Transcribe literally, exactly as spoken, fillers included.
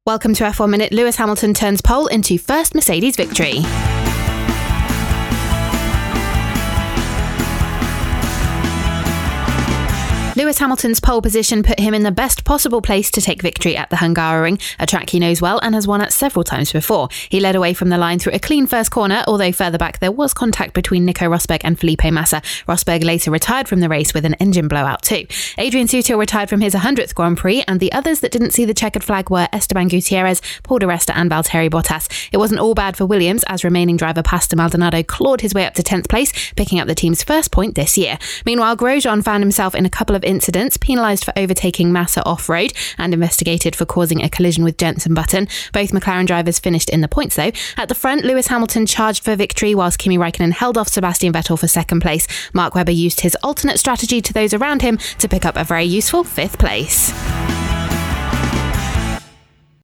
Welcome to F one Minute. Lewis Hamilton turns pole into first Mercedes victory. Lewis Hamilton's pole position put him in the best possible place to take victory at the Hungaroring, a track he knows well and has won at several times before. He led away from the line through a clean first corner, although further back there was contact between Nico Rosberg and Felipe Massa. Rosberg later retired from the race with an engine blowout too. Adrian Sutil retired from his one hundredth Grand Prix, and the others that didn't see the checkered flag were Esteban Gutierrez, Paul di Resta and Valtteri Bottas. It wasn't all bad for Williams, as remaining driver Pastor Maldonado clawed his way up to tenth place, picking up the team's first point this year. Meanwhile, Grosjean found himself in a couple of incidents, penalised for overtaking Massa off-road and investigated for causing a collision with Jenson Button. Both McLaren drivers finished in the points though. At the front, Lewis Hamilton charged for victory whilst Kimi Raikkonen held off Sebastian Vettel for second place. Mark Webber used his alternate strategy to those around him to pick up a very useful fifth place.